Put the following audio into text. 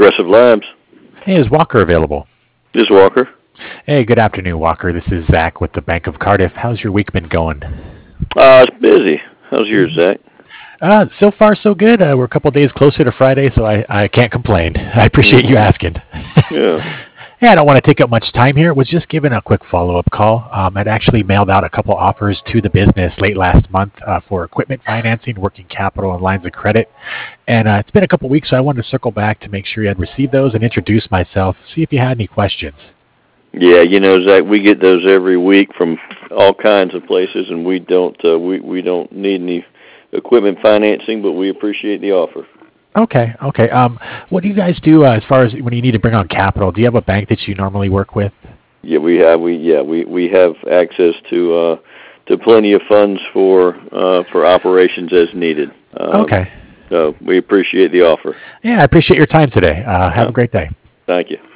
Progressive Labs. Hey, is Walker available? This is Walker. Hey, good afternoon, Walker. This is Zach with the Bank of Cardiff. How's your week been going? It's busy. How's yours, Busy. Zach? So far, so good. We're a couple days closer to Friday, so I can't complain. I appreciate you Hmm. asking. Yeah. Yeah, I don't want to take up much time here. Was just giving a quick follow-up call. I'd actually mailed out a couple offers to the business late last month for equipment financing, working capital, and lines of credit. And it's been a couple weeks, so I wanted to circle back to make sure you had received those and introduce myself, see if you had any questions. Yeah, Zach, we get those every week from all kinds of places, and we don't need any equipment financing, but we appreciate the offer. Okay, okay. What do you guys do as far as when you need to bring on capital? Do you have a bank that you normally work with? Yeah, we have access to plenty of funds for operations as needed. Okay. So we appreciate the offer. Yeah, I appreciate your time today. Have Uh, a great day. Thank you.